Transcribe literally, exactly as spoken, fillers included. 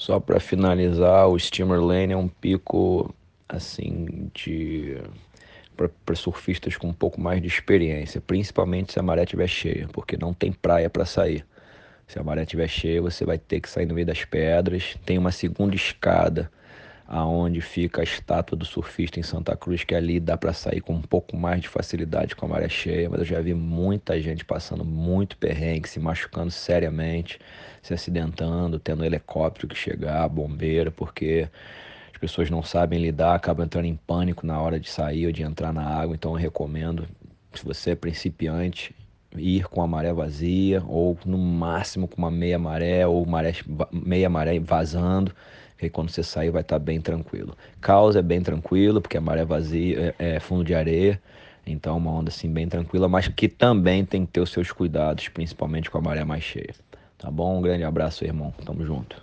Só para finalizar, o Steamer Lane é um pico assim de para surfistas com um pouco mais de experiência, principalmente se a maré estiver cheia, porque não tem praia para sair. Se a maré estiver cheia, você vai ter que sair no meio das pedras. Tem uma segunda escada aonde fica a estátua do surfista em Santa Cruz, que ali dá para sair com um pouco mais de facilidade com a maré cheia, mas eu já vi muita gente passando muito perrengue, se machucando seriamente, se acidentando, tendo helicóptero que chegar, bombeiro, porque as pessoas não sabem lidar, acabam entrando em pânico na hora de sair ou de entrar na água. Então eu recomendo, se você é principiante, ir com a maré vazia ou no máximo com uma meia maré ou maré, meia maré vazando, que aí quando você sair vai estar bem tranquilo. Caos é bem tranquilo, porque a maré vazia é, é fundo de areia, então é uma onda assim bem tranquila, mas que também tem que ter os seus cuidados, principalmente com a maré mais cheia. Tá bom? Um grande abraço, irmão. Tamo junto.